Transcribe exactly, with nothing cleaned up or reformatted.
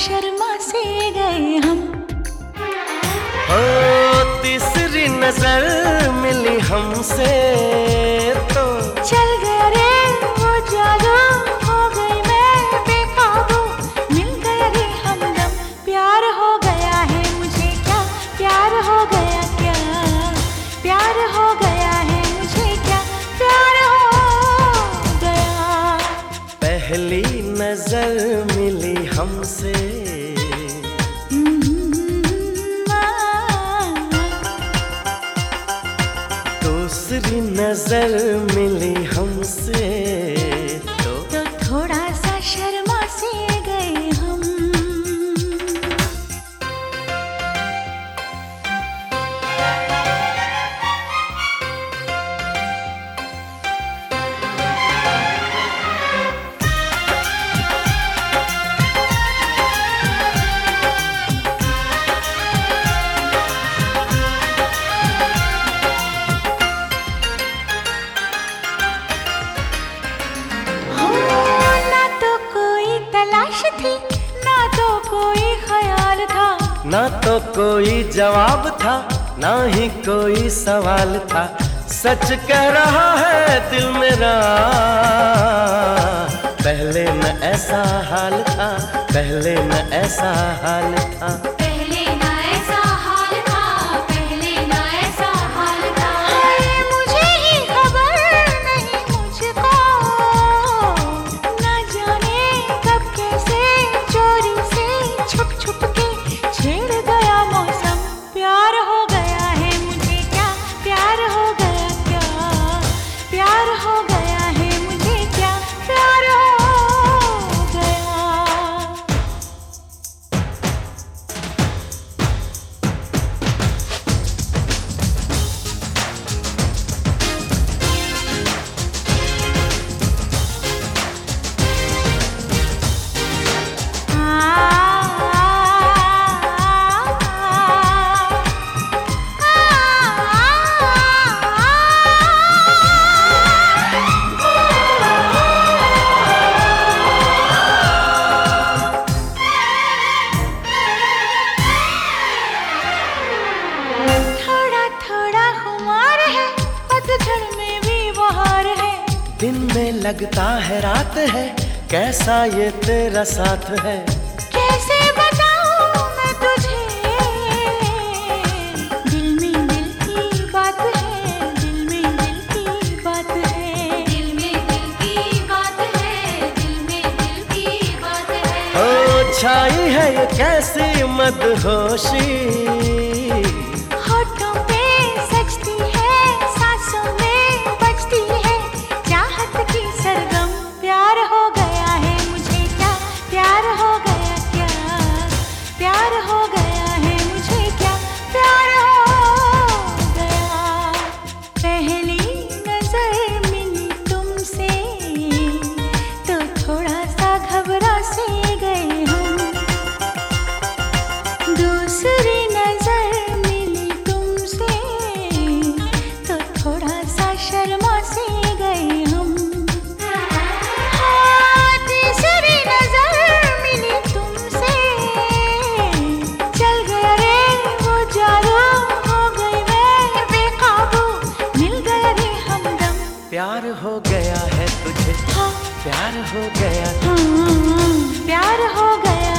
शर्मा से गए हम। ओ तीसरी नजर मिली हमसे तो चल गया रे वो जादू, हो गई मैं बेकाबू, मिल गया रे हमदम, प्यार हो गया है मुझे क्या, प्यार हो गया क्या, प्यार हो गया है मुझे क्या, प्यार हो गया। पहली नजर मिली हमसे, दूसरी नजर मिली हमसे तो, तो थोड़ा सा शर्मा से गए हम। थी ना तो कोई ख्याल था, ना तो कोई जवाब था, ना ही कोई सवाल था। सच कह रहा है दिल मेरा, पहले न ऐसा हाल था, पहले न ऐसा हाल था, पहले न ऐसा हाल था, पहले न ऐसा हाल था। हाय मुझे ही खबर नहीं मुझको, ना जाने कब कैसे चोरी से छुप छुप के छेड़ गया मौसम, प्यार हो गया है मुझे क्या, प्यार हो गया क्या, प्यार हो गया है मुझे क्या, प्यार हो गया। दिन में लगता है रात है, कैसा ये तेरा साथ है, कैसे बताऊं मैं तुझे, दिल में दिल की बात है, दिल में दिल की बात है, दिल में दिल की बात है, दिल में दिल की बात है। ओ छाई है ये कैसी मदहोशी, होठों पे सजती है, सांसों में बजती है चाहत की सरगम, प्यार हो गया है मुझे क्या, प्यार हो गया क्या, प्यार हो गया है मुझे क्या, प्यार हो गया। पहली नजर मिली तुमसे तो थोड़ा सा घबरा से गए हम, दूसरी नजर मिली तुमसे तो थोड़ा सा शर्मा से गए हम। हाँ, तीसरी नजर मिली तुमसे, चल गया रे वो जादू, हो गई मैं बेकाबू, मिल गया रे हमदम, प्यार हो गया है तुझे, हाँ, प्यार हो गया, हाँ, प्यार हो गया।